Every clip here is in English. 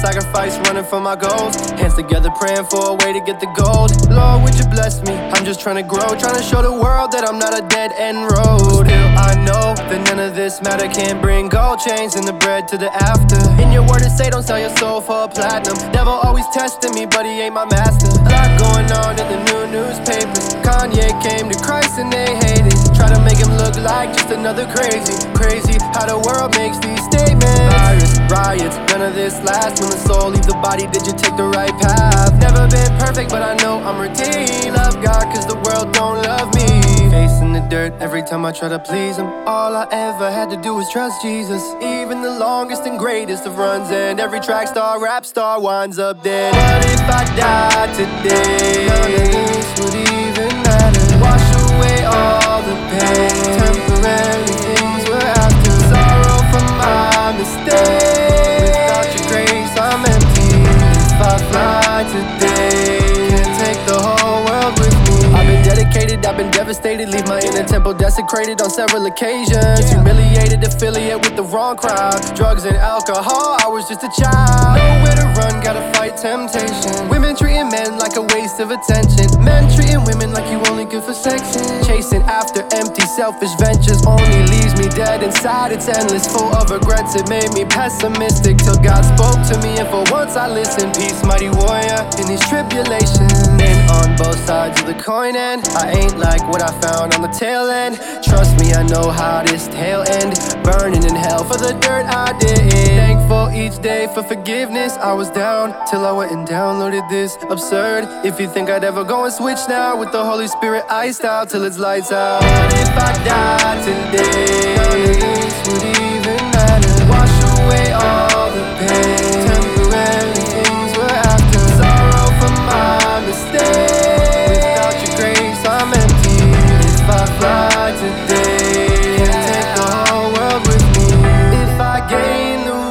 sacrifice, running for my goals. Hands together, praying for a way to get the gold. Lord, would you bless me? I'm just trying to grow, trying to show the world that I'm not a dead end road. Still, I know that none of this matter can't bring gold chains and the bread to the after. In your word it say, don't sell your soul for a platinum. Devil always testing me, but he ain't my master. A lot going on in the new newspapers. Kanye came to Christ and they hate it. Try to make him look like just another crazy how the world makes these statements. Virus, riots, none of this lasts. When the soul leaves the body, did you take the right path? Never been perfect, but I know I'm redeemed. Love God, cause the world don't love me. Face in the dirt every time I try to please him. All I ever had to do was trust Jesus. Even the longest and greatest of runs end. Every track star, rap star winds up dead. What if I died today? None of this would even matter. Wash away all the pain. Temporary things were after. Sorrow for my mistakes. Without your grace I'm empty. If I fly today, can't take the whole world with me. I've been dedicated, I've been devastated. Leave my inner temple desecrated on several occasions. Humiliated, affiliate with the wrong crowd. Drugs and alcohol, I was just a child. Nowhere to run, gotta fight temptation. Women treating men like a waste of attention. Men treating women like you only good for sex. Chasing after empty, selfish ventures only leaves me dead inside. It's endless, full of regrets. It made me pessimistic till God spoke to me, and for once I listened. Peace, mighty warrior, in these tribulations. Been on both sides of the coin, and I ain't like what I found on the tail end. Trust me, I know how this tale end. Burning in hell for the dirt I did. Thankful each day for forgiveness. I was down till I went and downloaded this. Absurd if you think I'd ever go and switch now. With the Holy Spirit iced out till it's lights out. What if I died today? None of this would even matter. Wash away all the pain. Temporary things were after. Sorrow for my mistakes. Without your grace I'm empty. If I fly today, can't take the whole world with me. If I gain the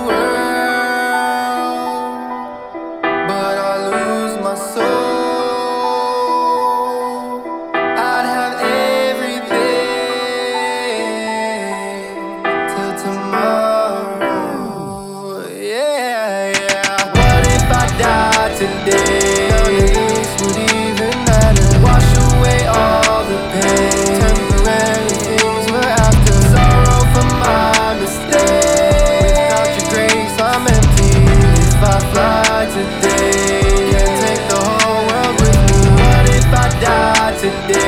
world, but I lose my soul, I'd have everything till tomorrow. Yeah. What if I died today? None of this would even matter. Wash away all the pain. Temporary things were after. Sorrow for my mistakes. Without your grace I'm empty. If I fly today, can't take the whole world with me. What if I died today?